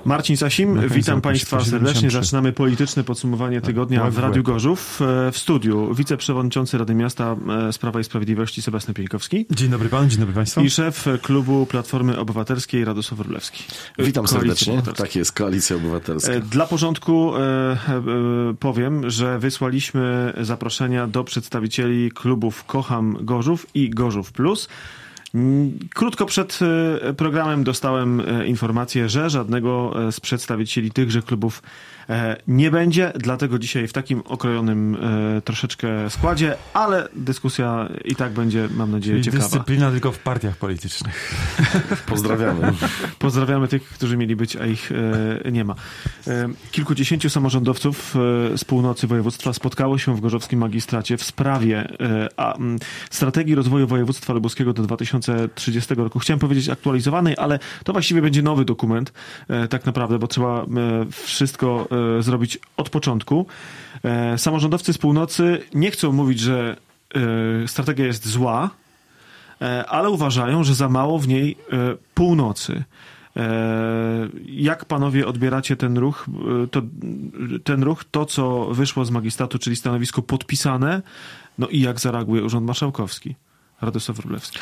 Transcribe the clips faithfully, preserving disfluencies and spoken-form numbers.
Marcin Sasim, Na witam Państwa serdecznie. siedemdziesiąt trzy. Zaczynamy polityczne podsumowanie tygodnia Łeb w w Radiu łeb. Gorzów. W studiu wiceprzewodniczący Rady Miasta z Prawa i Sprawiedliwości Sebastian Pieńkowski. Dzień dobry panu, dzień dobry państwu. I szef klubu Platformy Obywatelskiej Radosław Wróblewski. Witam Koalicji serdecznie. Obywatelskiej. Tak jest, Koalicja Obywatelska. Dla porządku e, e, powiem, że wysłaliśmy zaproszenia do przedstawicieli klubów Kocham Gorzów i Gorzów Plus. Krótko przed programem dostałem informację, że żadnego z przedstawicieli tychże klubów nie będzie, dlatego dzisiaj w takim okrojonym troszeczkę składzie, ale dyskusja i tak będzie, mam nadzieję, Czyli ciekawa. dyscyplina tylko w partiach politycznych. Pozdrawiamy. Pozdrawiamy tych, którzy mieli być, a ich nie ma. Kilkudziesięciu samorządowców z północy województwa spotkało się w gorzowskim magistracie w sprawie a, strategii rozwoju województwa lubuskiego do dwa tysiące trzydziestego roku. Chciałem powiedzieć aktualizowanej, ale to właściwie będzie nowy dokument, tak naprawdę, bo trzeba wszystko zrobić od początku. Samorządowcy z północy nie chcą mówić, że strategia jest zła, ale uważają, że za mało w niej północy. Jak panowie odbieracie ten ruch, to, ten ruch, to co wyszło z magistratu, czyli stanowisko podpisane, no i jak zareaguje Urząd Marszałkowski? Radosław Wróblewski.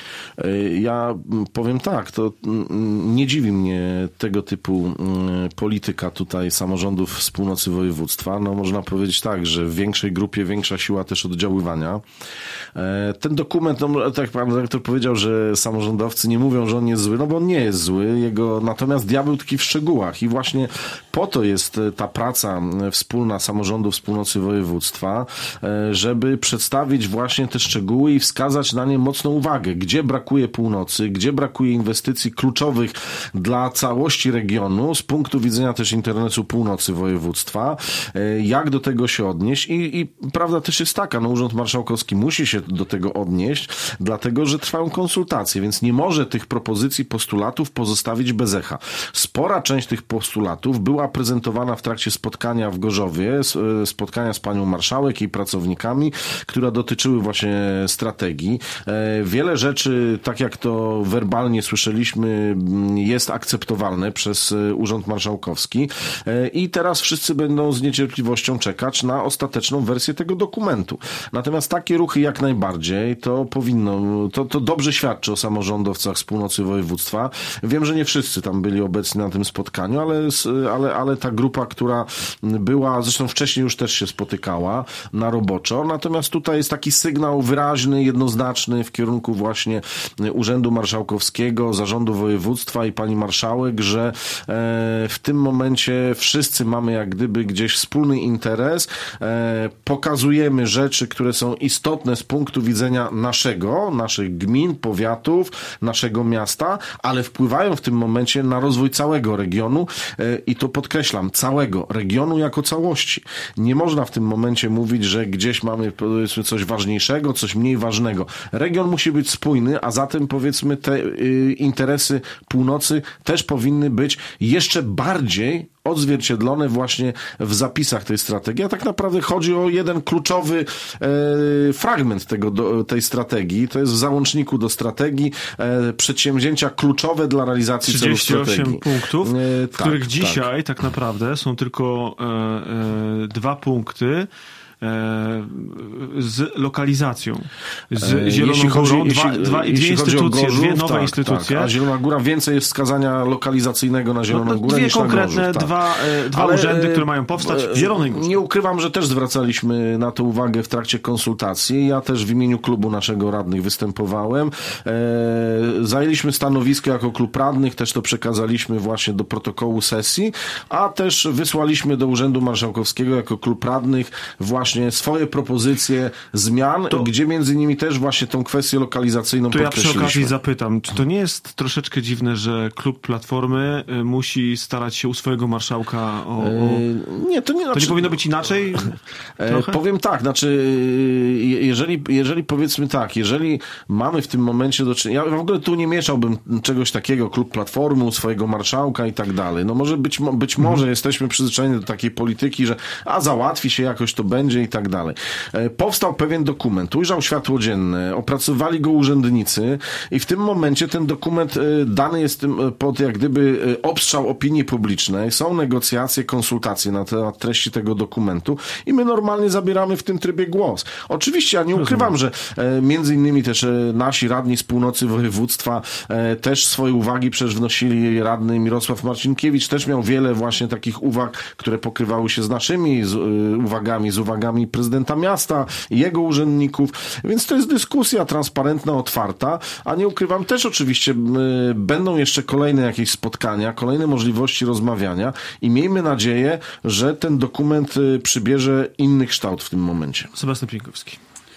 Ja powiem tak, to nie dziwi mnie tego typu polityka tutaj samorządów z północy województwa. No można powiedzieć tak, że w większej grupie większa siła też oddziaływania. Ten dokument, no tak pan dyrektor powiedział, że samorządowcy nie mówią, że on jest zły, no bo on nie jest zły, jego, natomiast diabeł tkwi w szczegółach i właśnie po to jest ta praca wspólna samorządów z północy województwa, żeby przedstawić właśnie te szczegóły i wskazać na nie mocną uwagę, gdzie brakuje północy, gdzie brakuje inwestycji kluczowych dla całości regionu, z punktu widzenia też interesu północy województwa, jak do tego się odnieść i, i prawda też jest taka, no Urząd Marszałkowski musi się do tego odnieść, dlatego, że trwają konsultacje, więc nie może tych propozycji, postulatów pozostawić bez echa. Spora część tych postulatów była prezentowana w trakcie spotkania w Gorzowie, spotkania z panią marszałek i pracownikami, które dotyczyły właśnie strategii. Wiele rzeczy, tak jak to werbalnie słyszeliśmy, jest akceptowalne przez Urząd Marszałkowski i teraz wszyscy będą z niecierpliwością czekać na ostateczną wersję tego dokumentu. Natomiast takie ruchy jak najbardziej to powinno, to, to dobrze świadczy o samorządowcach z północy województwa. Wiem, że nie wszyscy tam byli obecni na tym spotkaniu, ale, ale, ale ta grupa, która była, zresztą wcześniej już też się spotykała na roboczo, natomiast tutaj jest taki sygnał wyraźny, jednoznaczny w kierunku właśnie Urzędu Marszałkowskiego, Zarządu Województwa i pani marszałek, że w tym momencie wszyscy mamy jak gdyby gdzieś wspólny interes, pokazujemy rzeczy, które są istotne z punktu widzenia naszego, naszych gmin, powiatów, naszego miasta, ale wpływają w tym momencie na rozwój całego regionu i to podkreślam, całego regionu jako całości. Nie można w tym momencie mówić, że gdzieś mamy powiedzmy coś ważniejszego, coś mniej ważnego. Region musi być spójny, a zatem powiedzmy te y, interesy północy też powinny być jeszcze bardziej odzwierciedlone właśnie w zapisach tej strategii. A tak naprawdę chodzi o jeden kluczowy e, fragment tego, do, tej strategii. To jest w załączniku do strategii e, przedsięwzięcia kluczowe dla realizacji celu strategii. trzydzieści osiem punktów, e, w tak, których dzisiaj tak. tak naprawdę są tylko e, e, dwa punkty z lokalizacją, z Zieloną jeśli Górą, chodzi, dwa, jeśli, dwa, jeśli dwie instytucje, Gorzów, dwie nowe tak, instytucje. Tak, a Zielona Góra, więcej jest wskazania lokalizacyjnego na Zieloną no, no, Górę dwie niż konkretne, na Gorzów, tak. dwa, dwa Ale, urzędy, które mają powstać w Zielonej Górze. Nie ukrywam, że też zwracaliśmy na to uwagę w trakcie konsultacji. Ja też w imieniu klubu naszego radnych występowałem. E, zajęliśmy stanowisko jako klub radnych, też to przekazaliśmy właśnie do protokołu sesji, a też wysłaliśmy do Urzędu Marszałkowskiego jako klub radnych właśnie swoje propozycje propozycje zmian, to, gdzie między innymi też właśnie tą kwestię lokalizacyjną to podkreśliliśmy. Ja przy okazji zapytam, czy to nie jest troszeczkę dziwne, że klub Platformy musi starać się u swojego marszałka o... o... Yy, nie, to nie, to znaczy, nie powinno być inaczej? E, powiem tak, znaczy jeżeli, jeżeli powiedzmy tak, jeżeli mamy w tym momencie do czynienia, ja w ogóle tu nie mieszałbym czegoś takiego, klub Platformy, u swojego marszałka i tak dalej. No może być, być może mhm. jesteśmy przyzwyczajeni do takiej polityki, że a załatwi się jakoś to będzie i tak dalej. Powstał pewien dokument, ujrzał światło dzienne, opracowali go urzędnicy i w tym momencie ten dokument dany jest pod jak gdyby obstrzał opinii publicznej, są negocjacje, konsultacje na temat treści tego dokumentu i my normalnie zabieramy w tym trybie głos. Oczywiście ja nie ukrywam, że między innymi też nasi radni z północy województwa też swoje uwagi przecież wnosili. Radny Mirosław Marcinkiewicz też miał wiele właśnie takich uwag, które pokrywały się z naszymi z, uwagami, z uwagami prezydenta miasta i jego urzędników, więc to jest dyskusja transparentna, otwarta, a nie ukrywam też oczywiście y, będą jeszcze kolejne jakieś spotkania, kolejne możliwości rozmawiania i miejmy nadzieję, że ten dokument y, przybierze inny kształt w tym momencie. Sebastian Pieńkowski.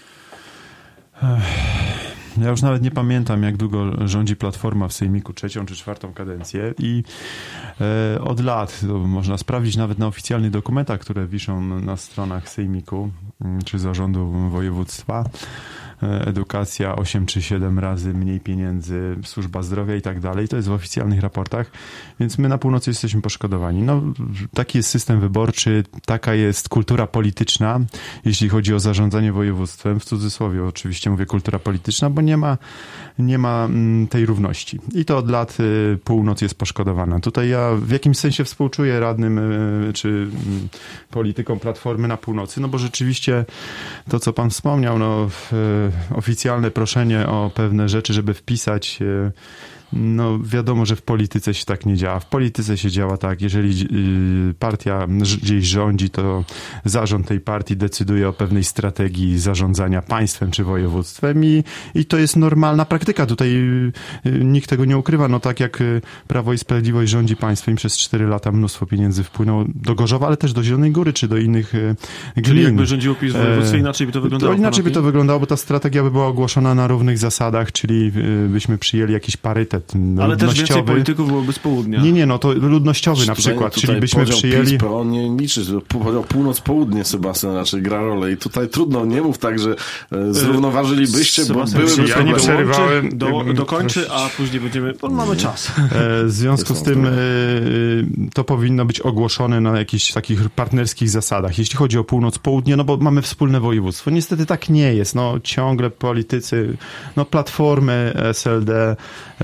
Ja już nawet nie pamiętam, jak długo rządzi Platforma w Sejmiku, trzecią czy czwartą kadencję i e, od lat, to można sprawdzić nawet na oficjalnych dokumentach, które wiszą na stronach Sejmiku czy Zarządu Województwa, edukacja osiem czy siedem razy mniej pieniędzy, służba zdrowia i tak dalej. To jest w oficjalnych raportach, więc my na północy jesteśmy poszkodowani. No, taki jest system wyborczy, taka jest kultura polityczna, jeśli chodzi o zarządzanie województwem, w cudzysłowie oczywiście mówię kultura polityczna, bo nie ma, nie ma tej równości. I to od lat północ jest poszkodowana. Tutaj ja w jakimś sensie współczuję radnym czy politykom Platformy na północy, no bo rzeczywiście to, co pan wspomniał, no oficjalne proszenie o pewne rzeczy, żeby wpisać, no wiadomo, że w polityce się tak nie działa. W polityce się działa tak, jeżeli partia gdzieś rządzi, to zarząd tej partii decyduje o pewnej strategii zarządzania państwem czy województwem i, i to jest normalna praktyka. Tutaj nikt tego nie ukrywa. No tak jak Prawo i Sprawiedliwość rządzi państwem i przez cztery lata mnóstwo pieniędzy wpłynęło do Gorzowa, ale też do Zielonej Góry czy do innych glin. Czyli jakby rządziło PiS w województwie, inaczej by to wyglądało? To inaczej by to wyglądało, bo ta strategia by była ogłoszona na równych zasadach, czyli byśmy przyjęli jakiś parytet. Ale też więcej polityków byłoby z południa. Nie, nie, no to ludnościowy na tutaj, przykład, tutaj czyli byśmy przyjęli... PiS, on nie liczy, północ-południe Sebastian raczej gra rolę i tutaj trudno, nie mów tak, że zrównoważylibyście, bo byłyby... Ja nie przerywałem. Do, dokończy, a później będziemy... Bo mamy czas. W związku z tym to powinno być ogłoszone na jakichś takich partnerskich zasadach. Jeśli chodzi o północ-południe, no bo mamy wspólne województwo. Niestety tak nie jest. No ciągle politycy, no Platformy, S L D,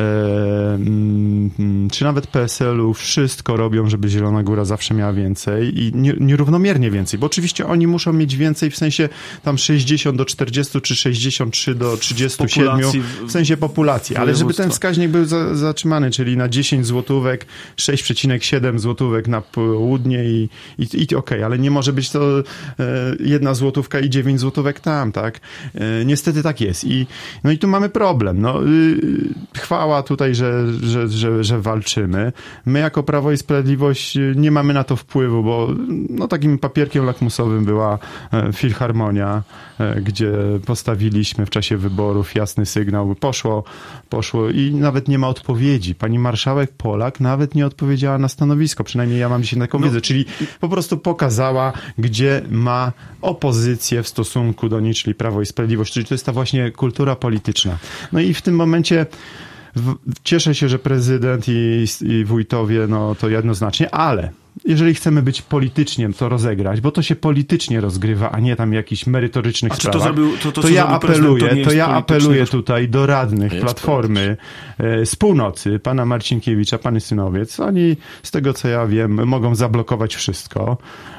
czy nawet P S L u wszystko robią, żeby Zielona Góra zawsze miała więcej i nierównomiernie więcej, bo oczywiście oni muszą mieć więcej w sensie tam sześćdziesiąt do czterdziestu czy sześćdziesiąt trzy do trzydziestu siedmiu w sensie populacji, ale żeby ten wskaźnik był za, zatrzymany, czyli na dziesięć złotówek, sześć przecinek siedem złotówek na południe i, i, i okej, okay, ale nie może być to e, jedna złotówka i dziewięć złotówek tam, tak? E, niestety tak jest i no i tu mamy problem, no y, chwała tutaj, że, że, że, że walczymy. My jako Prawo i Sprawiedliwość nie mamy na to wpływu, bo no, takim papierkiem lakmusowym była Filharmonia, gdzie postawiliśmy w czasie wyborów jasny sygnał. Poszło, poszło i nawet nie ma odpowiedzi. Pani marszałek Polak nawet nie odpowiedziała na stanowisko. Przynajmniej ja mam dzisiaj taką no. wiedzę. Czyli po prostu pokazała, gdzie ma opozycję w stosunku do niej, czyli Prawo i Sprawiedliwość. Czyli to jest ta właśnie kultura polityczna. No i w tym momencie cieszę się, że prezydent i, i wójtowie, no to jednoznacznie, ale jeżeli chcemy być politycznie to rozegrać, bo to się politycznie rozgrywa, a nie tam jakichś merytorycznych a sprawach, to, zrobił, to, to, to ja apeluję, to, to ja apeluję już... tutaj do radnych Platformy e, z północy, pana Marcinkiewicza, pan Synowiec. Oni, z tego co ja wiem, mogą zablokować wszystko.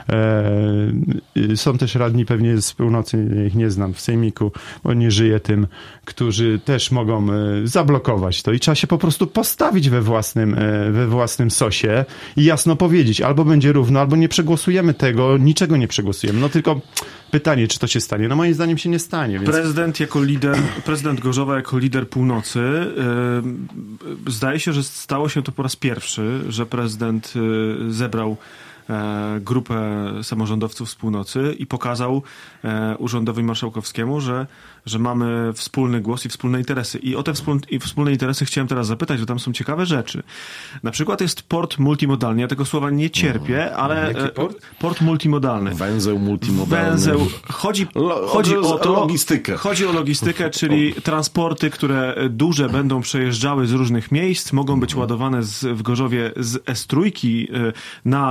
E, są też radni pewnie z północy, ich nie znam, w Sejmiku, bo nie żyję tym, którzy też mogą e, zablokować to i trzeba się po prostu postawić we własnym, e, we własnym sosie i jasno powiedzieć, albo będzie równo, albo nie przegłosujemy tego, niczego nie przegłosujemy. No tylko pytanie, czy to się stanie? No moim zdaniem się nie stanie. Więc... Prezydent jako lider, prezydent Gorzowa jako lider północy, yy, zdaje się, że stało się to po raz pierwszy, że prezydent yy, zebrał grupę samorządowców z północy i pokazał urzędowi marszałkowskiemu, że, że mamy wspólny głos i wspólne interesy. I o te wspólne, i wspólne interesy chciałem teraz zapytać, bo tam są ciekawe rzeczy. Na przykład jest port multimodalny. Ja tego słowa nie cierpię, no, ale port? port multimodalny. Węzeł multimodalny. Węzeł. Chodzi, chodzi o to, logistykę. Chodzi o logistykę, czyli transporty, które duże będą przejeżdżały z różnych miejsc, mogą być ładowane z, w Gorzowie z S trzy na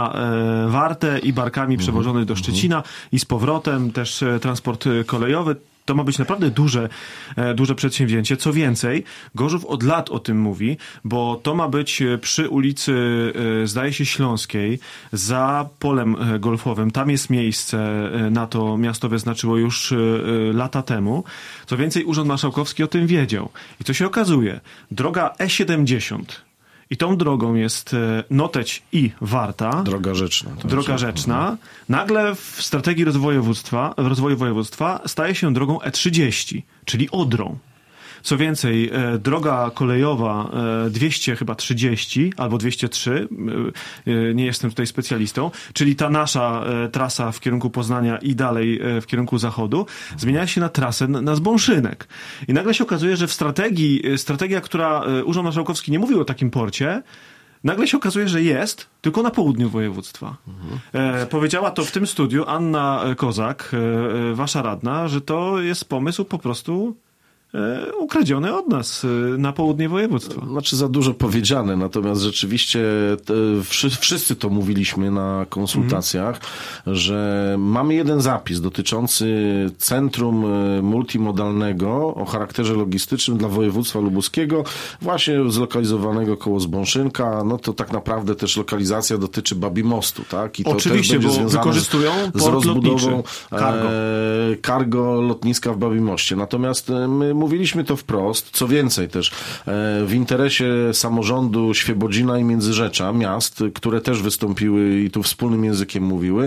Wartę i barkami przewożony do Szczecina i z powrotem, też transport kolejowy. To ma być naprawdę duże, duże przedsięwzięcie. Co więcej, Gorzów od lat o tym mówi, bo to ma być przy ulicy, zdaje się, Śląskiej, za polem golfowym. Tam jest miejsce na to, miasto wyznaczyło już lata temu. Co więcej, Urząd Marszałkowski o tym wiedział. I co się okazuje? Droga E siedemdziesiąt. I tą drogą jest Noteć i Warta. Droga rzeczna. Droga rzeczna. Nagle w strategii rozwoju województwa, rozwoju województwa staje się drogą E trzydzieści, czyli Odrą. Co więcej, e, droga kolejowa e, dwieście chyba trzydzieści albo dwieście trzy, e, nie jestem tutaj specjalistą, czyli ta nasza e, trasa w kierunku Poznania i dalej e, w kierunku zachodu, zmienia się na trasę na, na Zbąszynek. I nagle się okazuje, że w strategii, strategia, która e, Urząd Marszałkowski nie mówił o takim porcie, nagle się okazuje, że jest, tylko na południu województwa. Mhm. E, powiedziała to w tym studiu Anna Kozak, e, wasza radna, że to jest pomysł po prostu ukradzione od nas na południe województwa. Znaczy za dużo powiedziane, natomiast rzeczywiście te, wszyscy to mówiliśmy na konsultacjach, mm. że mamy jeden zapis dotyczący centrum multimodalnego o charakterze logistycznym dla województwa lubuskiego, właśnie zlokalizowanego koło Zbąszynka. No to tak naprawdę też lokalizacja dotyczy Babimostu, tak? I to oczywiście, też będzie bo wykorzystują z rozbudową cargo. E, cargo lotniska w Babimoście. Natomiast my mówiliśmy to wprost, co więcej też w interesie samorządu Świebodzina i Międzyrzecza, miast, które też wystąpiły i tu wspólnym językiem mówiły,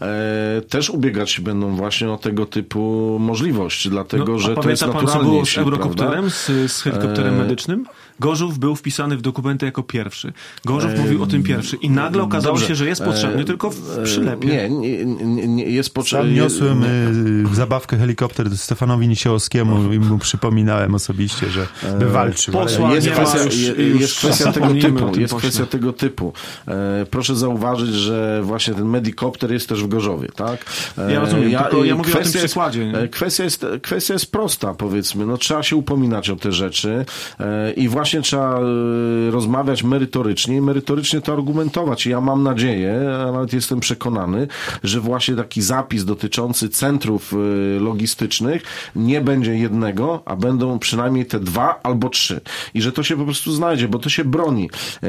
też ubiegać się będą właśnie o tego typu możliwość, dlatego, no, że to jest pan, naturalnie. Co było z Eurokopterem, z, z helikopterem medycznym? Gorzów był wpisany w dokumenty jako pierwszy. Gorzów e... mówił o tym pierwszy i nagle okazało Dobrze. się, że jest potrzebny e... tylko w przylepie. Nie, nie, nie, nie jest potrzebny. Sam niosłem nie... zabawkę helikopter Stefanowi Nisiałowskiemu i mu przypominałem osobiście, że by walczył. Posła, jest kwestia, już, już jest kwestia tego typu. Jest kwestia tego typu. E, proszę zauważyć, że właśnie ten medikopter jest też w Gorzowie, tak? E, ja rozumiem, ja, tylko ja mówię kwestia o tym przykładzie. Jest, kwestia, jest, kwestia jest prosta, powiedzmy. No, trzeba się upominać o te rzeczy e, i właśnie trzeba rozmawiać merytorycznie i merytorycznie to argumentować. I ja mam nadzieję, a nawet jestem przekonany, że właśnie taki zapis dotyczący centrów logistycznych nie będzie jednego, a będą przynajmniej te dwa albo trzy. I że to się po prostu znajdzie, bo to się broni.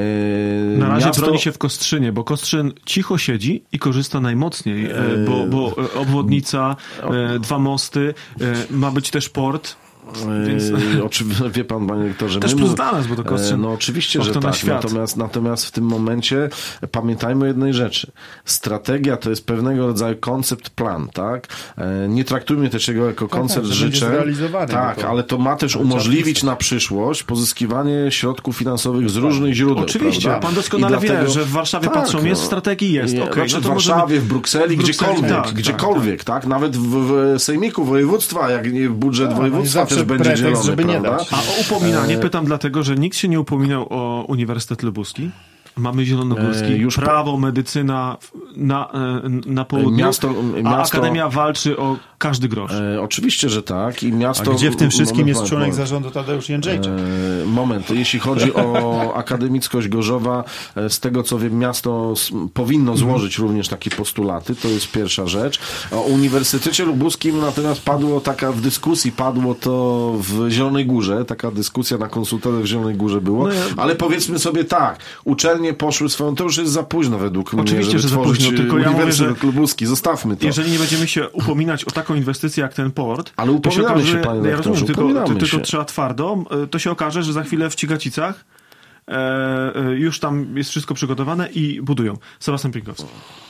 Na razie Miasto... broni się w Kostrzynie, bo Kostrzyn cicho siedzi i korzysta najmocniej, bo, bo obwodnica, dwa mosty, ma być też port. Więc... Oczywiście, wie pan, panie rektorze, też my plus dla nas, bo to Kostrzyn. No oczywiście, że tak. Świat. Natomiast, natomiast w tym momencie pamiętajmy o jednej rzeczy. Strategia to jest pewnego rodzaju koncept plan, tak? Nie traktujmy też tego jako koncept tak, życzeń. Tak, to, ale to ma też umożliwić na przyszłość pozyskiwanie środków finansowych z różnych źródeł. Oczywiście, prawda? pan doskonale dlatego, wie, że w Warszawie tak, patrzą, jest w strategii, jest. Nie, Okay, znaczy no to w Warszawie, możemy... w Brukseli, w Brukseli, gdziekolwiek, tak, gdziekolwiek, tak, tak? Nawet w, w sejmiku województwa, jak nie budżet no, województwa też będzie pretekst, dzielony, żeby prawda? nie dać. A o upominanie pytam dlatego, że nikt się nie upominał o Uniwersytet Lubuski. Mamy Zielonogórski, e, już prawo, medycyna na, na południu, miasto, a miasto, Akademia walczy o każdy grosz. E, oczywiście, że tak. I miasto, a gdzie w tym wszystkim moment, jest członek moment, zarządu Tadeusz Jędrzejczyk? E, moment, jeśli chodzi o akademickość Gorzowa, z tego co wiem, miasto powinno złożyć mm. również takie postulaty, to jest pierwsza rzecz. O Uniwersytecie Lubuskim natomiast padło taka, w dyskusji padło to w Zielonej Górze, taka dyskusja na konsultacjach w Zielonej Górze było, no ja... ale powiedzmy sobie tak, uczelnie poszły swoją, to już jest za późno według Oczywiście, mnie, żeby że tworzyć za późno, tylko ja Uniwersytet mówię, że Lubuski. Zostawmy to. Jeżeli nie będziemy się upominać o taką inwestycję jak ten port, ale upominamy to się, okaże, się, panie ja rozumiem, tylko, upominamy tylko się. trzeba twardo, to się okaże, że za chwilę w Cigacicach e, już tam jest wszystko przygotowane i budują. Sebastian Pinkowski.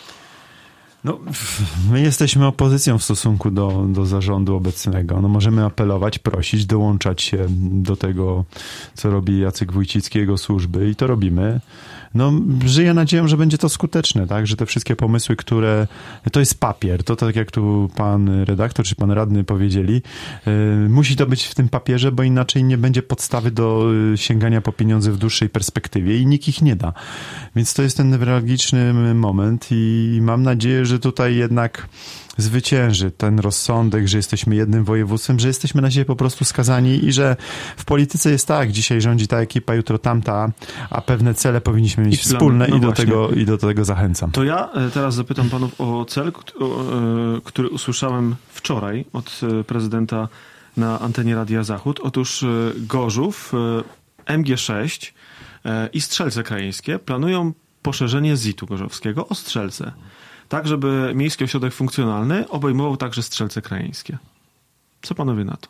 No, my jesteśmy opozycją w stosunku do, do zarządu obecnego. No, możemy apelować, prosić, dołączać się do tego, co robi Jacek Wójcicki, jego służby i to robimy. No, żyję nadzieją, że będzie to skuteczne, tak, że te wszystkie pomysły, które, to jest papier, to tak jak tu pan redaktor czy pan radny powiedzieli, yy, musi to być w tym papierze, bo inaczej nie będzie podstawy do sięgania po pieniądze w dłuższej perspektywie i nikt ich nie da. Więc to jest ten newralgiczny moment i mam nadzieję, że tutaj jednak zwycięży ten rozsądek, że jesteśmy jednym województwem, że jesteśmy na siebie po prostu skazani i że w polityce jest tak, dzisiaj rządzi ta ekipa, jutro tamta, a pewne cele powinniśmy mieć wspólne no i, do tego, i do tego zachęcam. To ja teraz zapytam panów o cel, który usłyszałem wczoraj od prezydenta na antenie Radia Zachód. Otóż Gorzów, M G sześć i Strzelce Krajeńskie planują poszerzenie zitu gorzowskiego o Strzelce, tak żeby miejski ośrodek funkcjonalny obejmował także Strzelce Krajeńskie. Co panowie na to?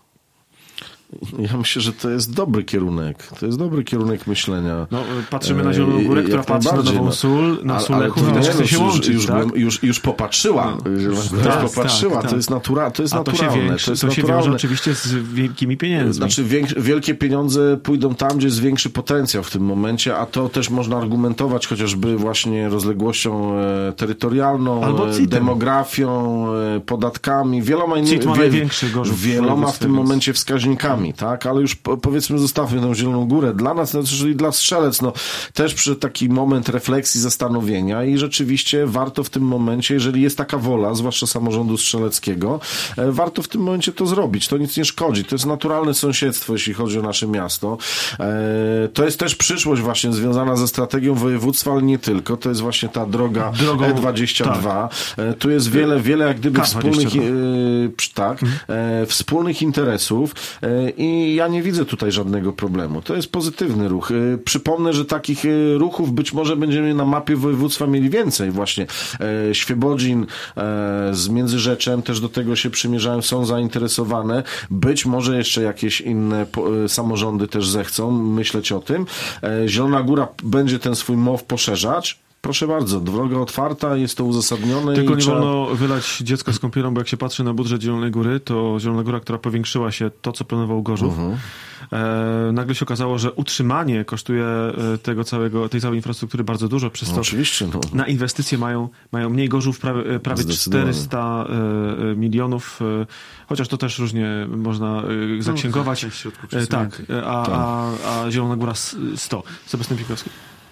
Ja myślę, że to jest dobry kierunek. To jest dobry kierunek myślenia. No, patrzymy na Zieloną Górę, która patrzy na Nową Sól, na Sulechów i też chce się łączyć, już, tak? już, już popatrzyła. No, już tak, popatrzyła. Tak, to jest, natura, to jest A naturalne. To się, większy, to jest to się naturalne. wiąże oczywiście z wielkimi pieniędzmi. Znaczy wiek, wielkie pieniądze pójdą tam, gdzie jest większy potencjał w tym momencie, a to też można argumentować chociażby właśnie rozległością e, terytorialną, e, demografią, e, podatkami, wieloma innymi, wie, wieloma w tym momencie wskaźnikami, tak? Ale już powiedzmy zostawmy tą Zieloną Górę. Dla nas, no, czyli dla Strzelec, no też przy taki moment refleksji, zastanowienia i rzeczywiście warto w tym momencie, jeżeli jest taka wola, zwłaszcza samorządu strzeleckiego, e, warto w tym momencie to zrobić. To nic nie szkodzi. To jest naturalne sąsiedztwo, jeśli chodzi o nasze miasto. E, to jest też przyszłość właśnie związana ze strategią województwa, ale nie tylko. To jest właśnie ta droga Drogą, E dwadzieścia dwa. Tak. E, tu jest wiele, wiele jak gdyby wspólnych, e, tak, mhm. e, wspólnych interesów e, i ja nie widzę tutaj żadnego problemu. To jest pozytywny ruch. Przypomnę, że takich ruchów być może będziemy na mapie województwa mieli więcej. Właśnie Świebodzin z Międzyrzeczem też do tego się przymierzają, są zainteresowane. Być może jeszcze jakieś inne samorządy też zechcą myśleć o tym. Zielona Góra będzie ten swój M O W poszerzać. Proszę bardzo, droga otwarta, jest to uzasadnione. Tylko i nie trzeba... wolno wylać dziecka z kąpielą, bo jak się patrzy na budżet Zielonej Góry, to Zielona Góra, która powiększyła się to, co planował Gorzów, uh-huh. e, nagle się okazało, że utrzymanie kosztuje tego całego, tej całej infrastruktury bardzo dużo, przez to Oczywiście, no. na inwestycje mają, mają mniej. Gorzów prawie, prawie czterysta e, milionów, e, chociaż to też różnie można e, zaksięgować. No, e, tak, a, a, a Zielona Góra sto. Sebastian Pikowski.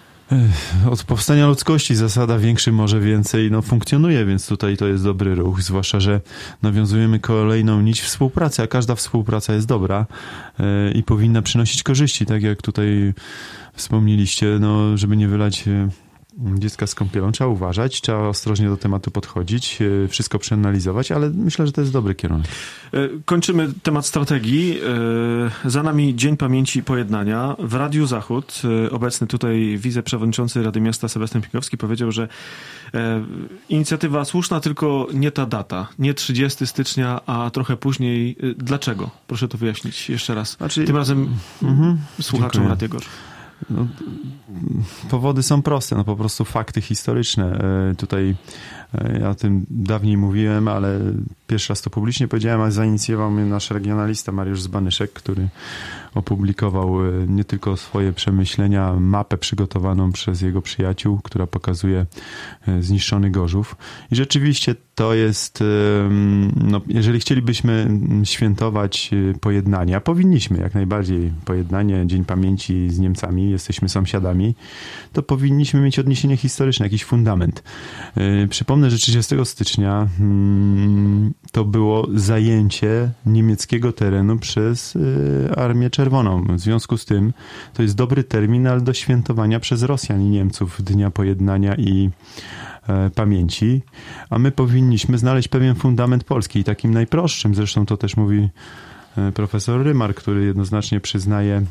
Od powstania ludzkości zasada większy może więcej no, funkcjonuje, więc tutaj to jest dobry ruch, zwłaszcza, że nawiązujemy kolejną nić współpracy, a każda współpraca jest dobra yy, i powinna przynosić korzyści, tak jak tutaj wspomnieliście, no, żeby nie wylać yy, dziecka z kąpielą, trzeba uważać, trzeba ostrożnie do tematu podchodzić, yy, wszystko przeanalizować, ale myślę, że to jest dobry kierunek. Kończymy temat strategii. Za nami Dzień Pamięci i Pojednania. W Radiu Zachód obecny tutaj wiceprzewodniczący Rady Miasta Sebastian Pikowski powiedział, że inicjatywa słuszna, tylko nie ta data. Nie trzydziestego stycznia, a trochę później. Dlaczego? Proszę to wyjaśnić jeszcze raz. Znaczy... Tym razem mhm. słuchaczom Radia Gorzów. No, powody są proste, no po prostu fakty historyczne. Tutaj ja o tym dawniej mówiłem, ale pierwszy raz to publicznie powiedziałem, a zainicjował mnie nasz regionalista Mariusz Zbanyszek, który opublikował nie tylko swoje przemyślenia, mapę przygotowaną przez jego przyjaciół, która pokazuje zniszczony Gorzów. I rzeczywiście to jest, no, jeżeli chcielibyśmy świętować pojednanie, a powinniśmy jak najbardziej pojednanie, Dzień Pamięci z Niemcami, jesteśmy sąsiadami, to powinniśmy mieć odniesienie historyczne, jakiś fundament. Przypomnę, że trzydziestego stycznia to było zajęcie niemieckiego terenu przez Armię Czerwoną. W związku z tym to jest dobry termin, ale do świętowania przez Rosjan i Niemców Dnia Pojednania i e, Pamięci, a my powinniśmy znaleźć pewien fundament polski i takim najprostszym, zresztą to też mówi profesor Rymar, który jednoznacznie przyznaje,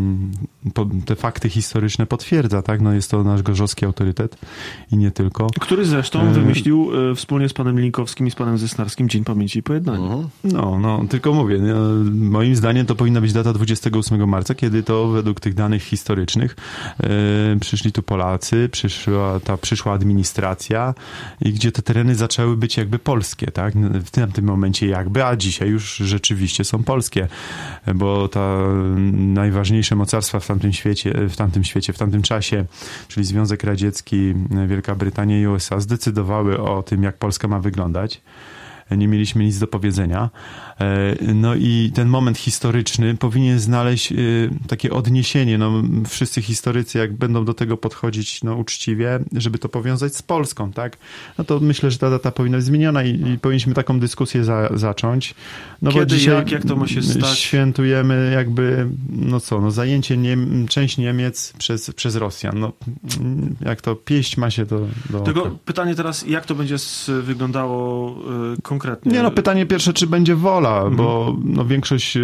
te fakty historyczne potwierdza, tak? No jest to nasz gorzowski autorytet i nie tylko. Który zresztą wymyślił e, wspólnie z panem Linkowskim i z panem Zysnarski Dzień Pamięci i Pojednania. Uh-huh. No, no, tylko mówię, no, moim zdaniem to powinna być data dwudziestego ósmego marca, kiedy to według tych danych historycznych e, przyszli tu Polacy, przyszła ta przyszła administracja i gdzie te tereny zaczęły być jakby polskie, tak? W tym, w tym momencie jakby, a dzisiaj już rzeczywiście są polskie. polskie, bo ta najważniejsze mocarstwa w tamtym świecie, w tamtym świecie, w tamtym czasie, czyli Związek Radziecki, Wielka Brytania i U S A zdecydowały o tym, jak Polska ma wyglądać. nie mieliśmy nic do powiedzenia. No i ten moment historyczny powinien znaleźć takie odniesienie. No, wszyscy historycy, jak będą do tego podchodzić no, uczciwie, żeby to powiązać z Polską, tak? No to myślę, że ta data powinna być zmieniona i, i powinniśmy taką dyskusję za, zacząć. No Kiedy, bo dzisiaj jak, jak to ma się stać? Świętujemy jakby, no co, no zajęcie Niem- część Niemiec przez, przez Rosjan. No, jak to pieść ma się do... do Tego oka. pytanie teraz, jak to będzie z, wyglądało y, konkretnie? Nie no, pytanie pierwsze, czy będzie wola, Mhm. bo no, większość y,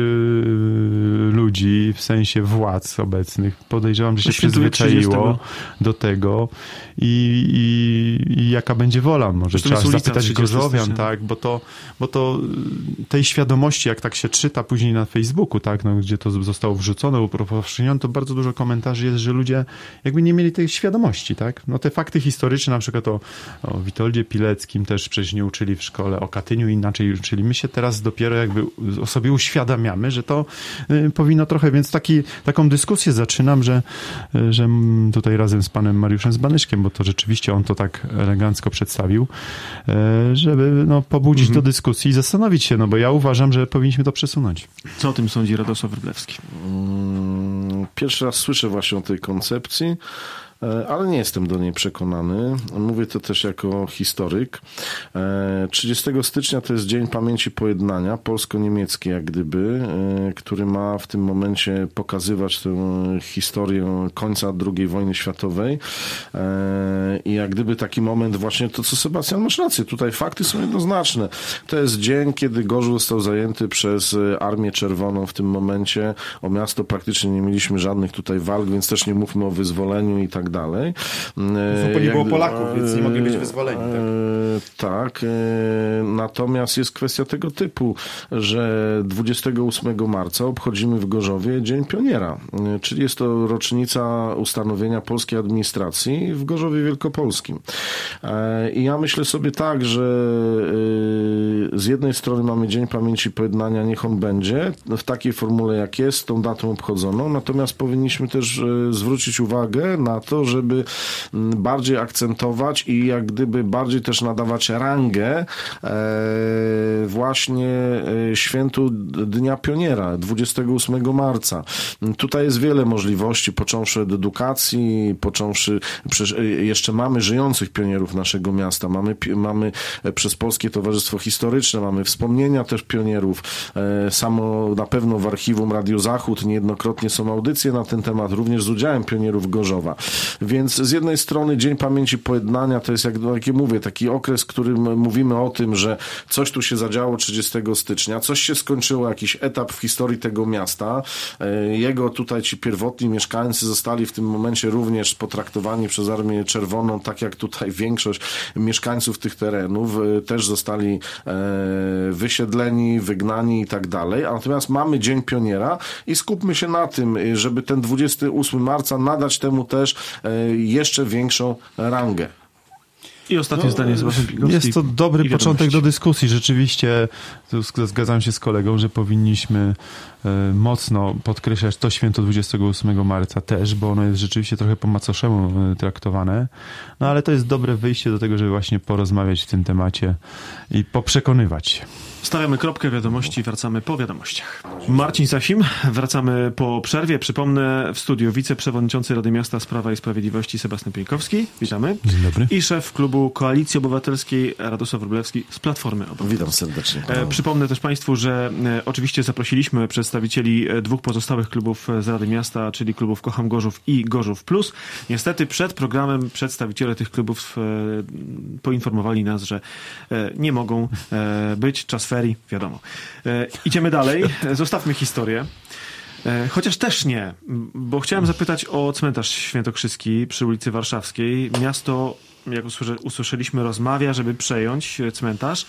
ludzi, w sensie władz obecnych, podejrzewam, że się Świętuje przyzwyczaiło trzydziestego do tego i, i, i jaka będzie wola. Może Zresztą trzeba jest ulica zapytać trzydziestego Gorzowian, stycznia. tak, bo to, bo to tej świadomości, jak tak się czyta później na Facebooku, tak, no, gdzie to zostało wrzucone, upowszechnione, to bardzo dużo komentarzy jest, że ludzie jakby nie mieli tej świadomości, tak. No te fakty historyczne, na przykład o, o Witoldzie Pileckim też przecież nie uczyli w szkole, o Katyniu inaczej uczyli. My się teraz dopiero jakby sobie uświadamiamy, że to y, powinno trochę, więc taki, taką dyskusję zaczynam, że, y, że tutaj razem z panem Mariuszem Zbanyszkiem, bo to rzeczywiście on to tak elegancko przedstawił, y, żeby no, pobudzić Mhm. do dyskusji i zastanowić się, no bo ja uważam, że powinniśmy to przesunąć. Co o tym sądzi Radosław Wróblewski? Pierwszy raz słyszę właśnie o tej koncepcji, ale nie jestem do niej przekonany. Mówię to też jako historyk. trzydziestego stycznia to jest Dzień Pamięci Pojednania, polsko-niemiecki jak gdyby, który ma w tym momencie pokazywać tę historię końca drugiej wojny światowej i jak gdyby taki moment właśnie to, co Sebastian, masz rację, tutaj fakty są jednoznaczne. To jest dzień, kiedy Gorzów został zajęty przez Armię Czerwoną w tym momencie. O miasto praktycznie nie mieliśmy żadnych tutaj walk, więc też nie mówmy o wyzwoleniu i tak dalej. Zupełnie nie było Polaków, więc nie mogli być wyzwoleni. Tak? tak. Natomiast jest kwestia tego typu, że dwudziestego ósmego marca obchodzimy w Gorzowie Dzień Pioniera, czyli jest to rocznica ustanowienia polskiej administracji w Gorzowie Wielkopolskim. I ja myślę sobie tak, że z jednej strony mamy Dzień Pamięci Pojednania, niech on będzie w takiej formule jak jest, tą datą obchodzoną, natomiast powinniśmy też zwrócić uwagę na to, żeby bardziej akcentować i jak gdyby bardziej też nadawać rangę właśnie świętu Dnia Pioniera, dwudziestego ósmego marca. Tutaj jest wiele możliwości, począwszy od edukacji, począwszy, jeszcze mamy żyjących pionierów naszego miasta, mamy, mamy przez Polskie Towarzystwo Historyczne, mamy wspomnienia też pionierów, samo na pewno w archiwum Radio Zachód niejednokrotnie są audycje na ten temat, również z udziałem pionierów Gorzowa. Więc z jednej strony Dzień Pamięci Pojednania to jest, jak, jak ja mówię, taki okres, w którym mówimy o tym, że coś tu się zadziało trzydziestego stycznia, coś się skończyło, jakiś etap w historii tego miasta. Jego tutaj ci pierwotni mieszkańcy zostali w tym momencie również potraktowani przez Armię Czerwoną, tak jak tutaj większość mieszkańców tych terenów też zostali wysiedleni, wygnani i tak dalej. Natomiast mamy Dzień Pioniera i skupmy się na tym, żeby ten dwudziestego ósmego marca nadać temu też jeszcze większą rangę. I ostatnie No, zdanie Sebastian Pingowski. Jest to dobry początek do dyskusji. Rzeczywiście tu zgadzam się z kolegą, że powinniśmy e, mocno podkreślać to święto dwudziestego ósmego marca też, bo ono jest rzeczywiście trochę po macoszemu e, traktowane. No ale to jest dobre wyjście do tego, żeby właśnie porozmawiać w tym temacie i poprzekonywać się. Stawiamy kropkę, wiadomości, wracamy po wiadomościach. Marcin Sasim, wracamy po przerwie. Przypomnę, w studiu wiceprzewodniczący Rady Miasta z Prawa i Sprawiedliwości Sebastian Pieńkowski. Witamy. Dzień dobry. I szef klubu Koalicji Obywatelskiej Radosław Wróblewski z Platformy Obywatelskiej. Witam serdecznie. E, przypomnę też Państwu, że e, oczywiście zaprosiliśmy przedstawicieli e, dwóch pozostałych klubów z Rady Miasta, czyli klubów Kocham Gorzów i Gorzów Plus. Niestety przed programem przedstawiciele tych klubów e, poinformowali nas, że e, nie mogą e, być. Czas ferii, wiadomo. E, idziemy dalej. Zostawmy historię. E, chociaż też nie, bo chciałem zapytać o cmentarz świętokrzyski przy ulicy Warszawskiej. Miasto, jak usłyszeliśmy, rozmawia, żeby przejąć cmentarz.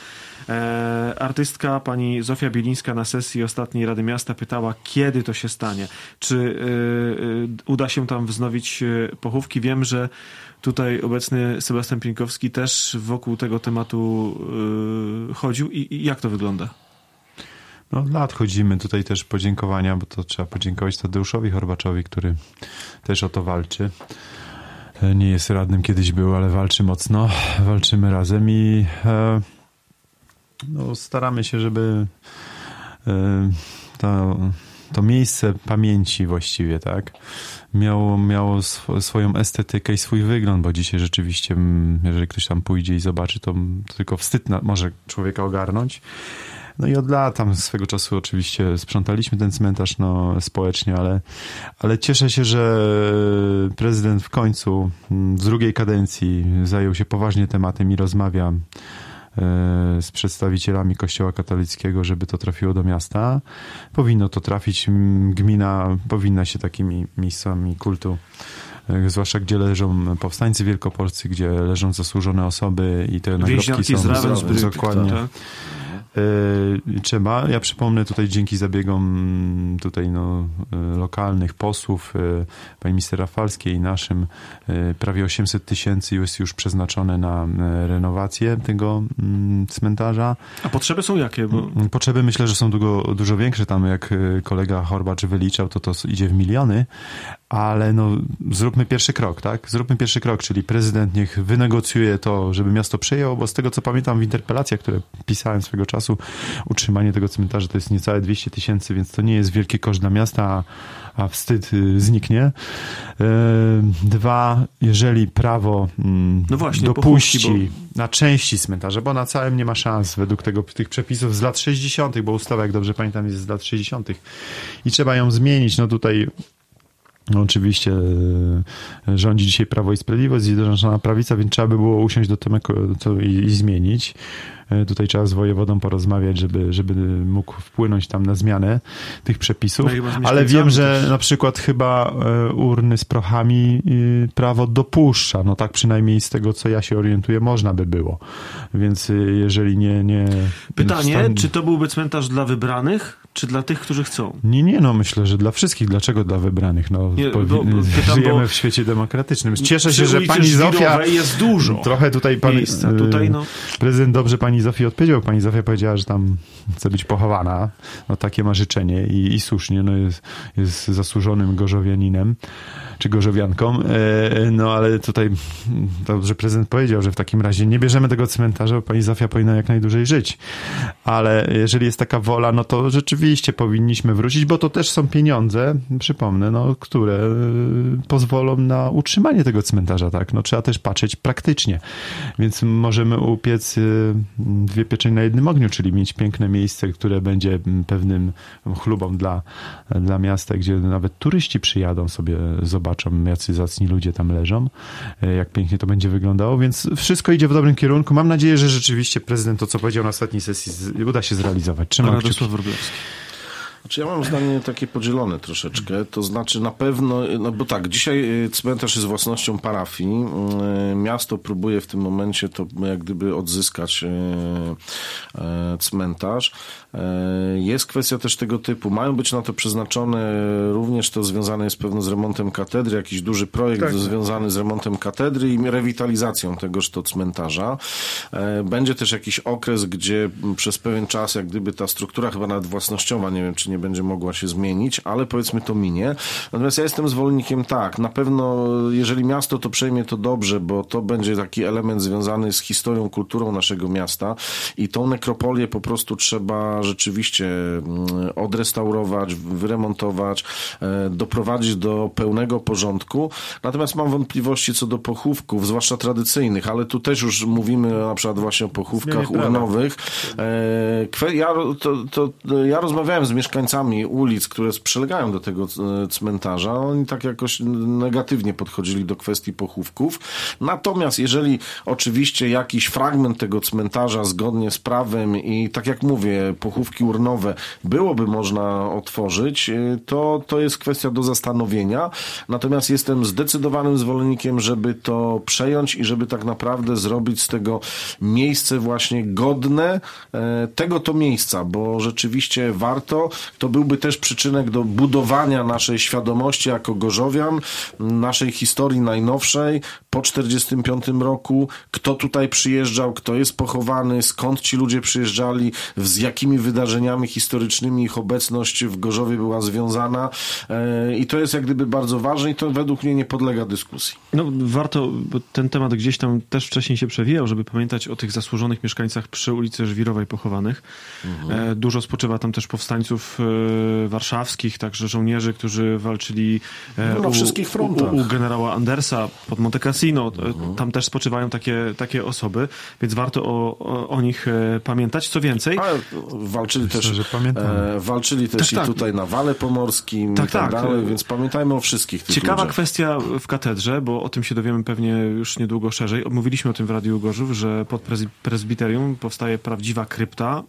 E, artystka pani Zofia Bielińska na sesji ostatniej Rady Miasta pytała, kiedy to się stanie. Czy e, e, uda się tam wznowić pochówki? Wiem, że tutaj obecny Sebastian Pieńkowski też wokół tego tematu yy, chodził. I, I jak to wygląda? No, od lat chodzimy. Tutaj też podziękowania, bo to trzeba podziękować Tadeuszowi Horbaczowi, który też o to walczy. Nie jest radnym, kiedyś był, ale walczy mocno. Walczymy razem i e, No, staramy się, żeby y, to, to miejsce pamięci właściwie, tak, miało, miało sw- swoją estetykę i swój wygląd, bo dzisiaj rzeczywiście, jeżeli ktoś tam pójdzie i zobaczy, to, to tylko wstyd na, może człowieka ogarnąć. No i od lat tam swego czasu oczywiście sprzątaliśmy ten cmentarz no, społecznie, ale, ale cieszę się, że prezydent w końcu z drugiej kadencji zajął się poważnie tematem i rozmawia z przedstawicielami Kościoła katolickiego, żeby to trafiło do miasta. Powinno to trafić. Gmina powinna się takimi miejscami kultu, zwłaszcza gdzie leżą powstańcy wielkopolscy, gdzie leżą zasłużone osoby i te nagrobki są z dokładnie. Tak. Trzeba. Ja przypomnę tutaj dzięki zabiegom tutaj no, lokalnych posłów, pani minister Rafalskiej i naszym, prawie osiemset tysięcy jest już przeznaczone na renowację tego cmentarza. A potrzeby są jakie? Bo... Potrzeby myślę, że są dużo, dużo większe. Tam jak kolega Horbacz wyliczał, to to idzie w miliony, ale no zróbmy pierwszy krok, tak? Zróbmy pierwszy krok, czyli prezydent niech wynegocjuje to, żeby miasto przejęło, bo z tego co pamiętam w interpelacjach, które pisałem swego czasu, utrzymanie tego cmentarza to jest niecałe dwieście tysięcy, więc to nie jest wielki koszt dla miasta, a, a wstyd zniknie. Dwa, jeżeli prawo no właśnie, dopuści pochówki, bo... na części cmentarza, bo na całym nie ma szans według tego, tych przepisów z lat sześćdziesiątych, bo ustawa, jak dobrze pamiętam, jest z lat sześćdziesiątych i trzeba ją zmienić. No tutaj no oczywiście rządzi dzisiaj Prawo i Sprawiedliwość, Zjednoczona Prawica, więc trzeba by było usiąść do tematu i, i zmienić. Tutaj trzeba z wojewodą porozmawiać, żeby, żeby mógł wpłynąć tam na zmianę tych przepisów. No ale wiem, że też. Na przykład chyba urny z prochami prawo dopuszcza. No tak przynajmniej z tego, co ja się orientuję, można by było. Więc jeżeli nie... nie Pytanie, stan... czy to byłby cmentarz dla wybranych, czy dla tych, którzy chcą? Nie, nie, no myślę, że dla wszystkich. Dlaczego dla wybranych? No, nie, powi- bo, bo, żyjemy bo w świecie demokratycznym. Cieszę się, że pani Zofia... jest dużo. Trochę tutaj pan... Miejsca. Tutaj, no... Prezydent dobrze pani Zofii odpowiedział. Pani Zofia powiedziała, że tam chce być pochowana. No takie ma życzenie i, i słusznie. No jest, jest zasłużonym gorzowianinem czy gorzowianką. E, no ale tutaj dobrze prezydent powiedział, że w takim razie nie bierzemy tego cmentarza, bo pani Zofia powinna jak najdłużej żyć. Ale jeżeli jest taka wola, no to rzeczywiście powinniśmy wrócić, bo to też są pieniądze, przypomnę, no, które pozwolą na utrzymanie tego cmentarza, tak? No trzeba też patrzeć praktycznie. Więc możemy upiec dwie pieczenie na jednym ogniu, czyli mieć piękne miejsce, które będzie pewnym chlubą dla, dla miasta, gdzie nawet turyści przyjadą sobie, zobaczą, jacy zacni ludzie tam leżą, jak pięknie to będzie wyglądało, więc wszystko idzie w dobrym kierunku. Mam nadzieję, że rzeczywiście prezydent to, co powiedział na ostatniej sesji, uda się zrealizować. Trzymam kciuki. Radosław Wróblewski. Znaczy ja mam zdanie takie podzielone troszeczkę, to znaczy na pewno, no bo tak, dzisiaj cmentarz jest własnością parafii, miasto próbuje w tym momencie to jak gdyby odzyskać cmentarz. Jest kwestia też tego typu, mają być na to przeznaczone, również to związane jest pewno z remontem katedry, jakiś duży projekt tak, związany tak. z remontem katedry i rewitalizacją tegoż to cmentarza. Będzie też jakiś okres, gdzie przez pewien czas jak gdyby ta struktura chyba nawet własnościowa, nie wiem czy nie będzie mogła się zmienić, ale powiedzmy to minie. Natomiast ja jestem zwolennikiem tak, na pewno jeżeli miasto to przejmie, to dobrze, bo to będzie taki element związany z historią, kulturą naszego miasta i tą nekropolię po prostu trzeba rzeczywiście odrestaurować, wyremontować, doprowadzić do pełnego porządku. Natomiast mam wątpliwości co do pochówków, zwłaszcza tradycyjnych, ale tu też już mówimy na przykład właśnie o pochówkach urnowych. Ja, to, to, ja rozmawiałem z mieszkańcami ulic, które przylegają do tego cmentarza. Oni tak jakoś negatywnie podchodzili do kwestii pochówków. Natomiast jeżeli oczywiście jakiś fragment tego cmentarza zgodnie z prawem i tak jak mówię, pochówki urnowe byłoby można otworzyć, to, to jest kwestia do zastanowienia. Natomiast jestem zdecydowanym zwolennikiem, żeby to przejąć i żeby tak naprawdę zrobić z tego miejsce właśnie godne tego to miejsca, bo rzeczywiście warto. to byłby też przyczynek do budowania naszej świadomości jako gorzowian, naszej historii najnowszej po czterdziestym piątym roku, kto tutaj przyjeżdżał, kto jest pochowany, skąd ci ludzie przyjeżdżali, z jakimi wydarzeniami historycznymi ich obecność w Gorzowie była związana i to jest jak gdyby bardzo ważne i to według mnie nie podlega dyskusji. No warto, bo ten temat gdzieś tam też wcześniej się przewijał, żeby pamiętać o tych zasłużonych mieszkańcach przy ulicy Żwirowej pochowanych. Mhm. Dużo spoczywa tam też powstańców warszawskich, także żołnierzy, którzy walczyli no, na u, wszystkich frontach. U, u generała Andersa pod Monte Cassino. Mhm. Tam też spoczywają takie, takie osoby, więc warto o, o, o nich pamiętać. Co więcej... Ale walczyli Myślę, też, że e, walczyli też tak, i tak. tutaj na Wale Pomorskim tak, i tak, tak dalej, więc pamiętajmy o wszystkich tych Ciekawa ludziach. kwestia w katedrze, bo o tym się dowiemy pewnie już niedługo szerzej. Mówiliśmy o tym w Radiu Gorzów, że pod prezbiterium powstaje prawdziwa krypta.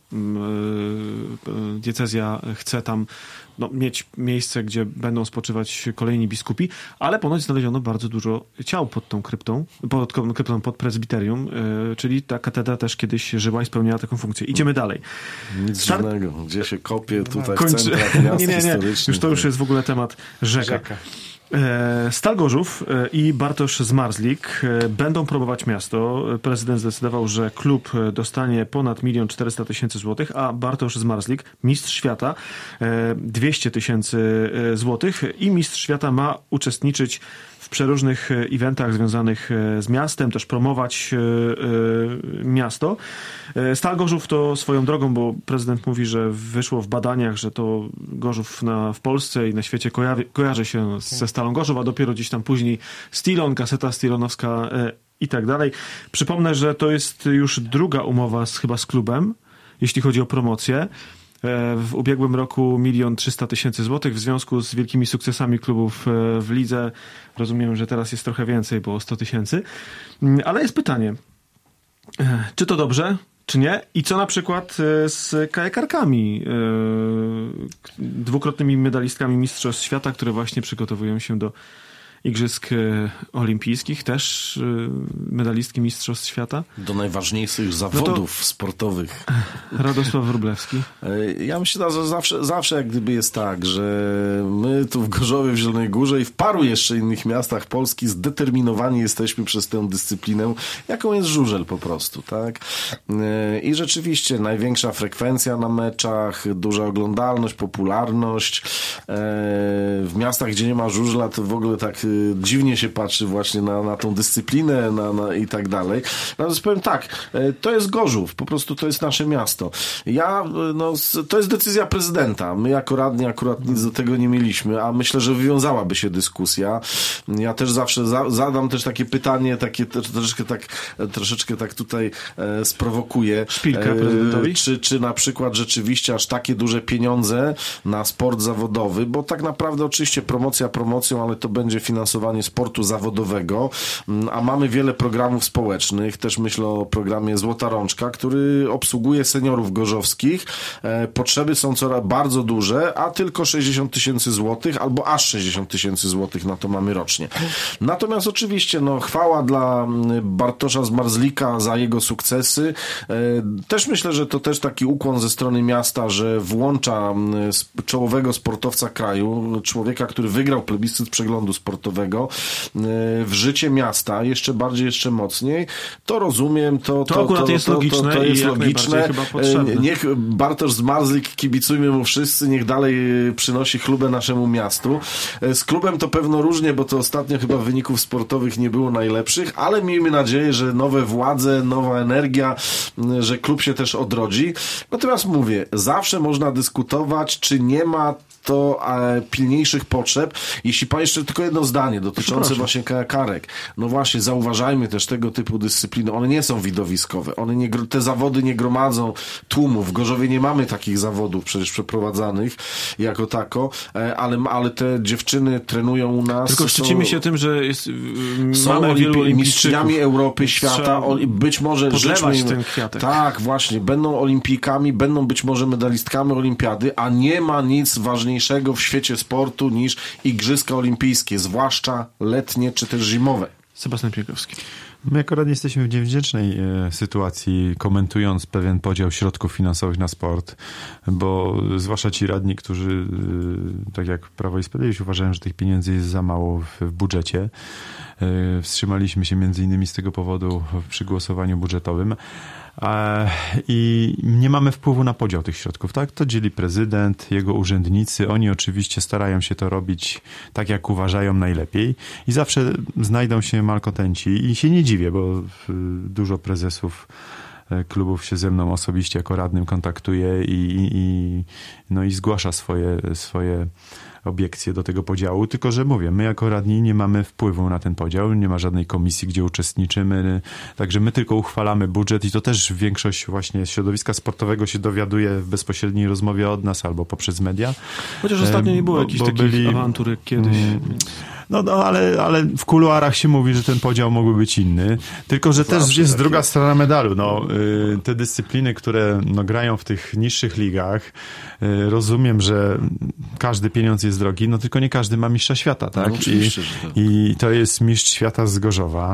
Diecezja chce tam no, mieć miejsce, gdzie będą spoczywać kolejni biskupi, ale ponoć znaleziono bardzo dużo ciał pod tą kryptą, pod, kryptą, pod prezbiterium, yy, czyli ta katedra też kiedyś żyła i spełniała taką funkcję. Idziemy dalej. Nic Star... dziwnego. Gdzie się kopie tutaj Kończy... w centrach miast nie, nie, nie. historycznych. Już to już jest w ogóle temat rzeka. rzeka. Stal Gorzów i Bartosz Zmarzlik będą promować miasto. Prezydent zdecydował, że klub dostanie ponad milion czterysta tysięcy złotych, a Bartosz Zmarzlik, mistrz świata, dwieście tysięcy złotych i mistrz świata ma uczestniczyć w przeróżnych eventach związanych z miastem, też promować miasto. Stal Gorzów to swoją drogą, bo prezydent mówi, że wyszło w badaniach, że to Gorzów na, w Polsce i na świecie kojarzy, kojarzy się ze Stalą Gorzów, a dopiero gdzieś tam później Stilon, kaseta stilonowska i tak dalej. Przypomnę, że to jest już druga umowa z, chyba z klubem, jeśli chodzi o promocję. W ubiegłym roku milion trzysta tysięcy złotych w związku z wielkimi sukcesami klubów w lidze. Rozumiem, że teraz jest trochę więcej, bo sto tysięcy. Ale jest pytanie, czy to dobrze, czy nie? I co na przykład z kajakarkami, dwukrotnymi medalistkami Mistrzostw Świata, które właśnie przygotowują się do Igrzysk Olimpijskich, też medalistki Mistrzostw Świata. Do najważniejszych zawodów no to... sportowych. Radosław Wróblewski. Ja myślę, że zawsze, zawsze jak gdyby jest tak, że my tu w Gorzowie, w Zielonej Górze i w paru jeszcze innych miastach Polski zdeterminowani jesteśmy przez tę dyscyplinę, jaką jest żużel po prostu, tak? I rzeczywiście największa frekwencja na meczach, duża oglądalność, popularność. W miastach, gdzie nie ma żużla, to w ogóle tak dziwnie się patrzy właśnie na, na tą dyscyplinę na, na i tak dalej. Natomiast powiem tak, to jest Gorzów, po prostu to jest nasze miasto. Ja, no, to jest decyzja prezydenta. My jako radni akurat nic do tego nie mieliśmy, a myślę, że wywiązałaby się dyskusja. Ja też zawsze za, zadam też takie pytanie, takie troszeczkę tak, troszeczkę tak tutaj e, sprowokuję. Szpilkę prezydentowi? E, czy, czy na przykład rzeczywiście aż takie duże pieniądze na sport zawodowy, bo tak naprawdę oczywiście promocja promocją, ale to będzie finansowanie sportu zawodowego, a mamy wiele programów społecznych, też myślę o programie Złota Rączka, który obsługuje seniorów gorzowskich. E, potrzeby są coraz bardzo duże, a tylko sześćdziesiąt tysięcy złotych, albo aż sześćdziesiąt tysięcy złotych na to mamy rocznie. Natomiast oczywiście, no, chwała dla Bartosza Zmarzlika za jego sukcesy. E, też myślę, że to też taki ukłon ze strony miasta, że włącza czołowego sportowca kraju, człowieka, który wygrał plebiscyt przeglądu sportowego w życie miasta, jeszcze bardziej, jeszcze mocniej, to rozumiem, to, to, to akurat to, jest to, logiczne, to, to jest i logiczne. chyba potrzebne. Niech Bartosz Zmarzlik, kibicujmy mu wszyscy, niech dalej przynosi chlubę naszemu miastu. Z klubem to pewno różnie, bo to ostatnio chyba wyników sportowych nie było najlepszych, ale miejmy nadzieję, że nowe władze, nowa energia, że klub się też odrodzi. Natomiast mówię, zawsze można dyskutować, czy nie ma to e, pilniejszych potrzeb. Jeśli pan jeszcze tylko jedno zdanie dotyczące właśnie kajakarek. No właśnie, zauważajmy też tego typu dyscypliny. One nie są widowiskowe. One nie, te zawody nie gromadzą tłumów. W Gorzowie nie mamy takich zawodów przecież przeprowadzanych jako tako, e, ale, ale te dziewczyny trenują u nas. Tylko szczycimy się tym, że jest, są mamy wielu mistrzyniami Europy, świata. O, być może podlewać ten kwiatek. Tak, właśnie. Będą olimpijkami, będą być może medalistkami olimpiady, a nie ma nic ważniejszego w świecie sportu niż Igrzyska Olimpijskie, zwłaszcza letnie czy też zimowe. Sebastian Piekowski. My jako radni jesteśmy w niewdzięcznej e, sytuacji, komentując pewien podział środków finansowych na sport, bo zwłaszcza ci radni, którzy, e, tak jak Prawo i Sprawiedliwość, uważają, że tych pieniędzy jest za mało w, w budżecie. E, wstrzymaliśmy się między innymi z tego powodu przy głosowaniu budżetowym. I nie mamy wpływu na podział tych środków, tak? To dzieli prezydent, jego urzędnicy. Oni oczywiście starają się to robić tak, jak uważają najlepiej i zawsze znajdą się malkontenci i się nie dziwię, bo dużo prezesów klubów się ze mną osobiście jako radnym kontaktuje i, i, no i zgłasza swoje, swoje obiekcje do tego podziału, tylko że mówię, my jako radni nie mamy wpływu na ten podział, nie ma żadnej komisji, gdzie uczestniczymy, także my tylko uchwalamy budżet i to też większość właśnie środowiska sportowego się dowiaduje w bezpośredniej rozmowie od nas albo poprzez media. Chociaż ostatnio nie było bo, jakichś bo takich byli, awantur jak kiedyś. Mm, No, no ale, ale w kuluarach się mówi, że ten podział mógłby być inny. Tylko, że Zawsze też jest tak druga jest. strona medalu. No, y, te dyscypliny, które no, grają w tych niższych ligach, y, rozumiem, że każdy pieniądz jest drogi, no tylko nie każdy ma mistrza świata, tak? No, oczywiście, I, że tak. I to jest mistrz świata z Gorzowa,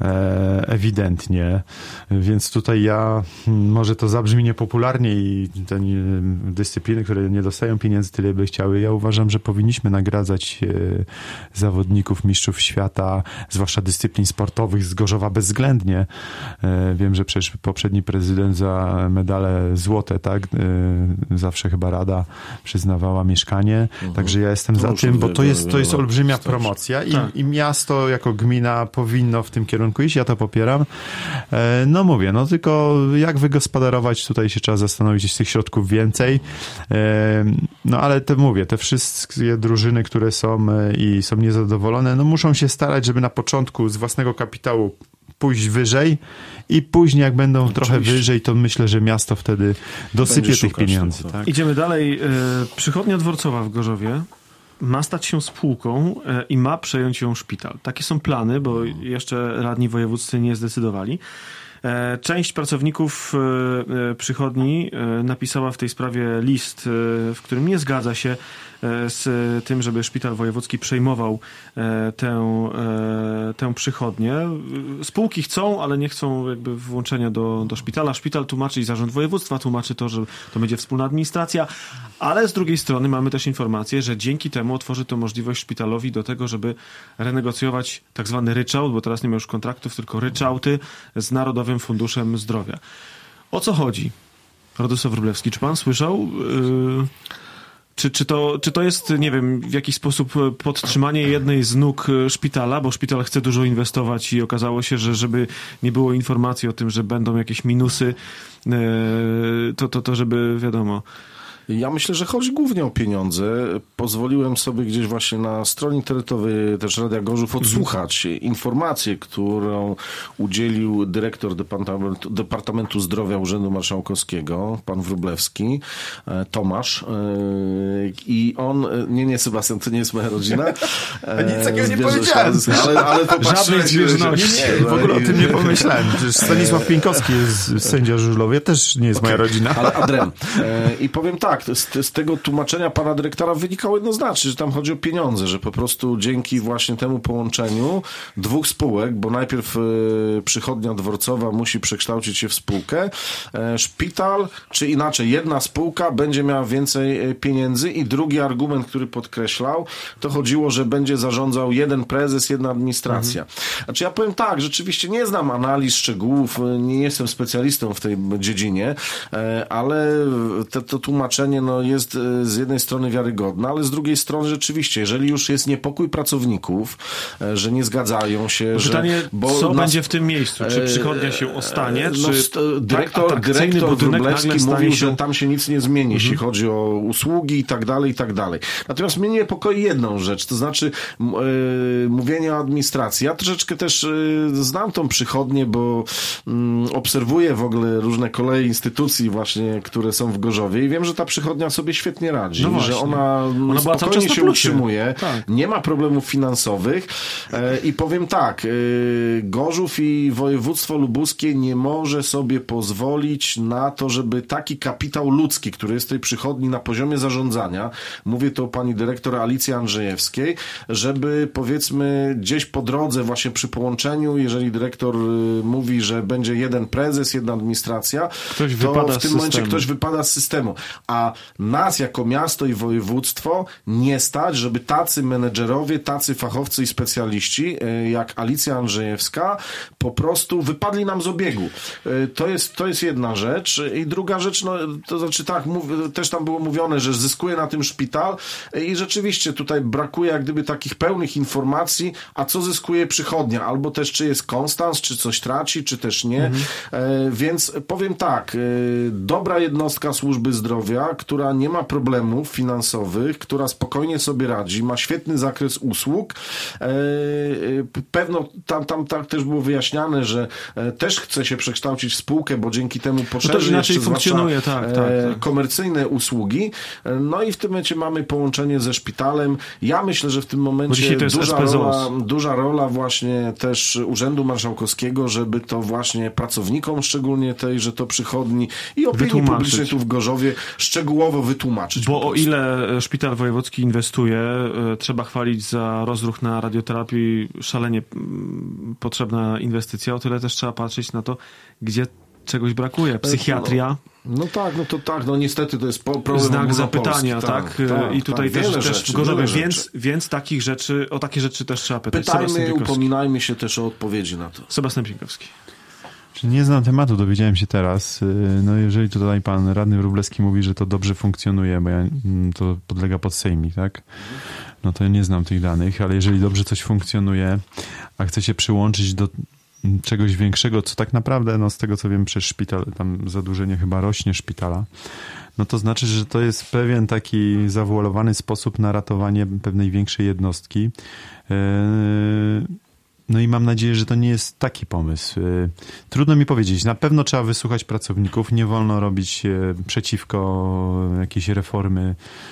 e, ewidentnie. Więc tutaj ja, hmm, może to zabrzmi niepopularnie i te nie, dyscypliny, które nie dostają pieniędzy tyle by chciały, ja uważam, że powinniśmy nagradzać e, zawodników, mistrzów świata, zwłaszcza dyscyplin sportowych z Gorzowa bezwzględnie. E, wiem, że przecież poprzedni prezydent za medale złote, tak? E, zawsze chyba Rada przyznawała mieszkanie. Mhm. Także ja jestem To za już tym, bo wie- to jest, to wiele jest lat olbrzymia wystarczy. promocja i, Tak. i miasto jako gmina powinno w tym kierunku iść. Ja to popieram. E, no mówię, no tylko jak wygospodarować, tutaj się trzeba zastanowić, z tych środków więcej. E, no ale te mówię, te wszystkie drużyny, które są e, i są niezadowolone, no muszą się starać, żeby na początku z własnego kapitału pójść wyżej i później jak będą Oczywiście. trochę wyżej, to myślę, że miasto wtedy dosypie Będzie tych szukać pieniędzy. tego, Tak? Idziemy dalej. E, Przychodnia dworcowa w Gorzowie ma stać się spółką e, i ma przejąć ją szpital. Takie są plany, bo jeszcze radni wojewódzcy nie zdecydowali. E, Część pracowników e, e, przychodni e, napisała w tej sprawie list, e, w którym nie zgadza się e, z tym, żeby szpital wojewódzki przejmował e, tę, e, tę przychodnię. E, Spółki chcą, ale nie chcą jakby włączenia do, do szpitala. Szpital tłumaczy i zarząd województwa tłumaczy to, że to będzie wspólna administracja, ale z drugiej strony mamy też informację, że dzięki temu otworzy to możliwość szpitalowi do tego, żeby renegocjować tak zwany ryczałt, bo teraz nie ma już kontraktów, tylko ryczałty z Narodowym Funduszem Zdrowia. O co chodzi? Radosław Wróblewski, czy pan słyszał? Yy, czy, czy, to, czy to jest, nie wiem, w jakiś sposób podtrzymanie jednej z nóg szpitala, bo szpital chce dużo inwestować i okazało się, że żeby nie było informacji o tym, że będą jakieś minusy, yy, to, to, to żeby, wiadomo... Ja myślę, że chodzi głównie o pieniądze. Pozwoliłem sobie gdzieś właśnie na stronie internetowej też Radia Gorzów odsłuchać mhm. informację, którą udzielił dyrektor Departamentu, Departamentu Zdrowia Urzędu Marszałkowskiego, pan Wróblewski, Tomasz. I on, nie, nie, Sebastian, to nie jest moja rodzina. Nic takiego nie powiedziałem. Ale, ale Żadnej zbieżności. Nie, w ogóle o tym nie pomyślałem. Przecież Stanisław Pieńkowski jest sędzia żużlowy, też nie jest okay. moja rodzina. Ale Adrem. I powiem tak, Z, z tego tłumaczenia pana dyrektora wynikało jednoznacznie, że tam chodzi o pieniądze, że po prostu dzięki właśnie temu połączeniu dwóch spółek, bo najpierw e, przychodnia dworcowa musi przekształcić się w spółkę, e, szpital, czy inaczej, jedna spółka będzie miała więcej e, pieniędzy i drugi argument, który podkreślał, to chodziło, że będzie zarządzał jeden prezes, jedna administracja. Mhm. Znaczy ja powiem tak, rzeczywiście nie znam analiz, szczegółów, nie jestem specjalistą w tej dziedzinie, e, ale te, to tłumaczenie no, jest z jednej strony wiarygodne, ale z drugiej strony rzeczywiście, jeżeli już jest niepokój pracowników, że nie zgadzają się, pytanie, że... Bo co nas, będzie w tym miejscu? Czy przychodnia się ostanie? No, czy dyrektor tak dyrektor Wróblewski mówił, się... że tam się nic nie zmieni, mhm. jeśli chodzi o usługi i tak dalej, i tak dalej. Natomiast mnie niepokoi jedną rzecz, to znaczy yy, mówienie o administracji. Ja troszeczkę też yy, znam tą przychodnię, bo yy, obserwuję w ogóle różne koleje instytucji właśnie, które są w Gorzowie i wiem, że ta przychodnia przychodnia sobie świetnie radzi, no że ona, ona spokojnie się utrzymuje, tak. nie ma problemów finansowych e, i powiem tak, e, Gorzów i województwo lubuskie nie może sobie pozwolić na to, żeby taki kapitał ludzki, który jest w tej przychodni na poziomie zarządzania, mówię to o pani dyrektor Alicji Andrzejewskiej, żeby powiedzmy gdzieś po drodze właśnie przy połączeniu, jeżeli dyrektor y, mówi, że będzie jeden prezes, jedna administracja, ktoś to wypada w tym momencie ktoś wypada z systemu. A nas jako miasto i województwo nie stać, żeby tacy menedżerowie, tacy fachowcy i specjaliści, y, jak Alicja Andrzejewska, po prostu wypadli nam z obiegu. Y, to jest, to jest jedna rzecz. I druga rzecz, no to znaczy tak, mów, też tam było mówione, że zyskuje na tym szpital i rzeczywiście tutaj brakuje jak gdyby takich pełnych informacji, a co zyskuje przychodnia, albo też czy jest konstans, czy coś traci, czy też nie. Mhm. E, więc powiem tak, e, dobra jednostka służby zdrowia, która nie ma problemów finansowych, która spokojnie sobie radzi, ma świetny zakres usług. E, pewno tam, tam tak też było wyjaśniane, że e, też chce się przekształcić w spółkę, bo dzięki temu poszerzy to inaczej jeszcze funkcjonuje, tak, tak, tak. komercyjne usługi. No i w tym momencie mamy połączenie ze szpitalem. Ja myślę, że w tym momencie duża rola, duża rola właśnie też Urzędu Marszałkowskiego, żeby to właśnie pracownikom, szczególnie tej, że to przychodni i opinii publicznej tu w Gorzowie szczegółowo wytłumaczyć. Bo o ile Szpital Wojewódzki inwestuje, trzeba chwalić za rozruch na radioterapii, szalenie potrzebna inwestycja, o tyle też trzeba patrzeć na to, gdzie czegoś brakuje. Psychiatria. No, no tak, no to tak, no niestety to jest problem znak zapytania, tak? tak, tak I tutaj tak, też, też rzeczy, w Gorzowie, więc, rzeczy. więc takich rzeczy, o takie rzeczy też trzeba pytać. Pytajmy, upominajmy się też o odpowiedzi na to. Sebastian Pienkowski. Nie znam tematu, dowiedziałem się teraz. No jeżeli tutaj pan radny Wróblewski mówi, że to dobrze funkcjonuje, bo ja, to podlega pod sejmik, tak? No to ja nie znam tych danych, ale jeżeli dobrze coś funkcjonuje, a chce się przyłączyć do czegoś większego, co tak naprawdę, no z tego co wiem, przez szpital, tam zadłużenie chyba rośnie szpitala, no to znaczy, że to jest pewien taki zawualowany sposób na ratowanie pewnej większej jednostki. No i mam nadzieję, że to nie jest taki pomysł. Trudno mi powiedzieć. Na pewno trzeba wysłuchać pracowników. Nie wolno robić przeciwko jakiejś reformy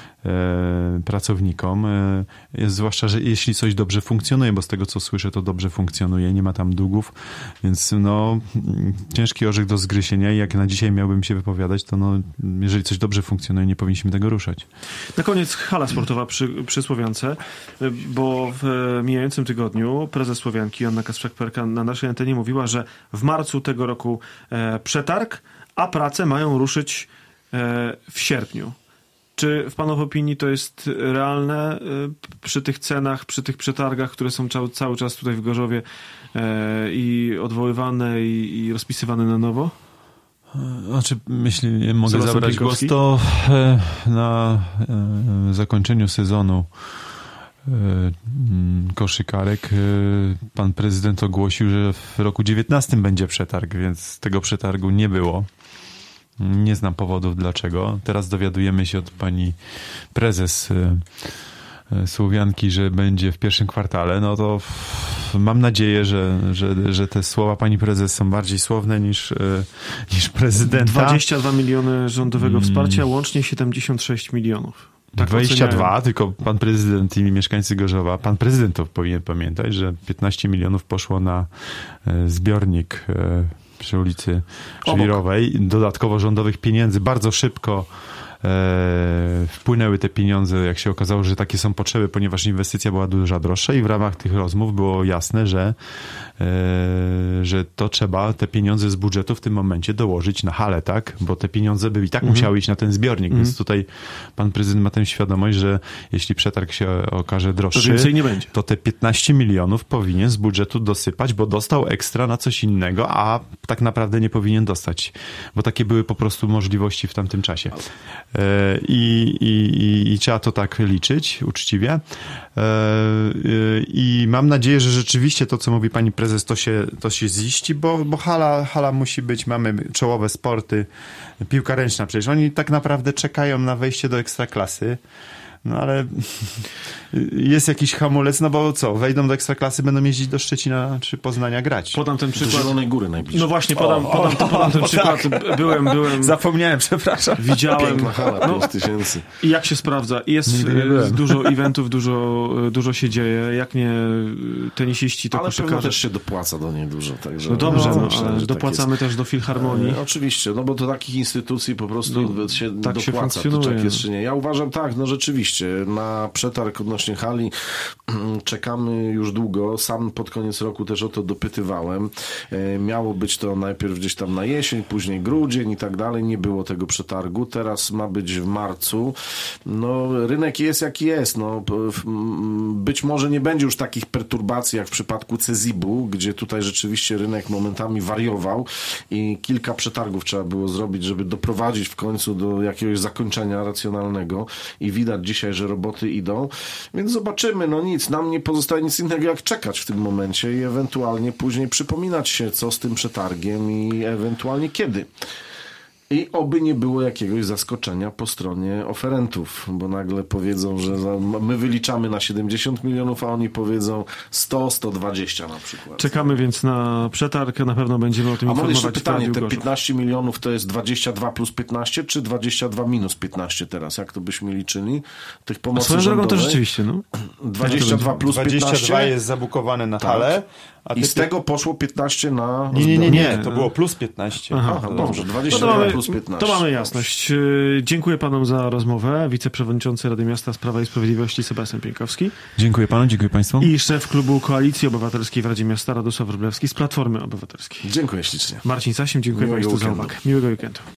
pracownikom, zwłaszcza, że jeśli coś dobrze funkcjonuje, bo z tego co słyszę, to dobrze funkcjonuje, nie ma tam długów, więc no ciężki orzech do zgryzienia i jak na dzisiaj miałbym się wypowiadać, to no jeżeli coś dobrze funkcjonuje, nie powinniśmy tego ruszać. Na koniec hala sportowa przy, przy Słowiance, bo w mijającym tygodniu prezes Słowianki Joanna Kasprzak-Perka na naszej antenie mówiła, że w marcu tego roku e, przetarg, a prace mają ruszyć e, w sierpniu. Czy w Pana opinii to jest realne przy tych cenach, przy tych przetargach, które są cały, cały czas tutaj w Gorzowie e, i odwoływane i, i rozpisywane na nowo? Znaczy, jeśli mogę Sebastian zabrać Pienkowski? Głos, to e, na e, zakończeniu sezonu e, koszykarek e, pan prezydent ogłosił, że w roku dziewiętnastym będzie przetarg, więc tego przetargu nie było. Nie znam powodów dlaczego. Teraz dowiadujemy się od pani prezes Słowianki, że będzie w pierwszym kwartale. No to mam nadzieję, że, że, że te słowa pani prezes są bardziej słowne niż, niż prezydenta. dwadzieścia dwa miliony rządowego wsparcia, hmm. łącznie siedemdziesiąt sześć milionów. Tak dwadzieścia dwa, oceniają. Tylko pan prezydent i mieszkańcy Gorzowa, pan prezydent to powinien pamiętać, że piętnaście milionów poszło na zbiornik przy ulicy Żwirowej. Dodatkowo rządowych pieniędzy bardzo szybko e, wpłynęły te pieniądze, jak się okazało, że takie są potrzeby, ponieważ inwestycja była dużo droższa i w ramach tych rozmów było jasne, że, e, że to trzeba te pieniądze z budżetu w tym momencie dołożyć na halę, tak? Bo te pieniądze by i tak mhm. musiały iść na ten zbiornik, mhm. więc tutaj pan prezydent ma tę świadomość, że jeśli przetarg się okaże droższy, to więcej nie będzie. To te piętnaście milionów powinien z budżetu dosypać, bo dostał ekstra na coś innego, a tak naprawdę nie powinien dostać, bo takie były po prostu możliwości w tamtym czasie. I, i, i, i trzeba to tak liczyć uczciwie. I mam nadzieję, że rzeczywiście to, co mówi pani prezes, to się, to się ziści, bo, bo hala, hala musi być, mamy czołowe sporty, piłka ręczna, przecież oni tak naprawdę czekają na wejście do ekstraklasy. No ale jest jakiś hamulec, no bo co, wejdą do Ekstraklasy, będą jeździć do Szczecina czy Poznania grać. Podam ten Do przykład. Zielonej Góry najbliżej. No właśnie, podam, O, podam, o, podam ten o, przykład. tak. Byłem, byłem, Zapomniałem, przepraszam. widziałem. Piękna hala, No, pięć tysięcy. i jak się sprawdza? Jest Nigdy nie e, byłem. dużo eventów, dużo, dużo się dzieje. Jak nie tenisiści, to Ale pewno koszykarze. też się dopłaca do niej dużo. Także No dobrze, no, myślę, ale że tak dopłacamy jest. też do Filharmonii. E, oczywiście, no bo do takich instytucji po prostu No, się tak się dopłaca, funkcjonuje. to tak jest czy nie. Ja uważam tak, no rzeczywiście, na przetarg odnośnie hali czekamy już długo. Sam pod koniec roku też o to dopytywałem. E, miało być to najpierw gdzieś tam na jesień, później grudzień i tak dalej. Nie było tego przetargu. Teraz ma być w marcu. No, rynek jest jaki jest. No, być może nie będzie już takich perturbacji jak w przypadku Cezibu, gdzie tutaj rzeczywiście rynek momentami wariował i kilka przetargów trzeba było zrobić, żeby doprowadzić w końcu do jakiegoś zakończenia racjonalnego i widać dzisiaj, że roboty idą, więc zobaczymy, no nic, nam nie pozostaje nic innego jak czekać w tym momencie i ewentualnie później przypominać się, co z tym przetargiem i ewentualnie kiedy. I oby nie było jakiegoś zaskoczenia po stronie oferentów, bo nagle powiedzą, że za, my wyliczamy na siedemdziesiąt milionów, a oni powiedzą sto, sto dwadzieścia na przykład. Czekamy więc na przetarg, na pewno będziemy o tym A mam informować. jeszcze w pytanie, Radiu te Gorzów. piętnaście milionów to jest dwadzieścia dwa plus piętnaście, czy dwadzieścia dwa minus piętnaście teraz? Jak to byśmy liczyli? Tych A pomocy swoją drogą to rządowej? rzeczywiście, no. dwadzieścia dwa plus dwadzieścia dwa piętnaście? jest zabukowane na Tak. halę. A I ty- z tego poszło piętnaście na... Nie, nie, nie, nie, Nie. to było plus piętnaście. Aha. Aha, dobrze, No dwadzieścia to dwa mamy, plus piętnaście. to mamy jasność. Yy, Dziękuję panom za rozmowę. Wiceprzewodniczący Rady Miasta z Prawa i Sprawiedliwości Sebastian Pienkowski Dziękuję panu, dziękuję państwu. i szef klubu Koalicji Obywatelskiej w Radzie Miasta Radosław Wróblewski z Platformy Obywatelskiej. Dziękuję ślicznie. Marcin Sasim, dziękuję Miłego państwu za weekendu. uwagę. Miłego weekendu.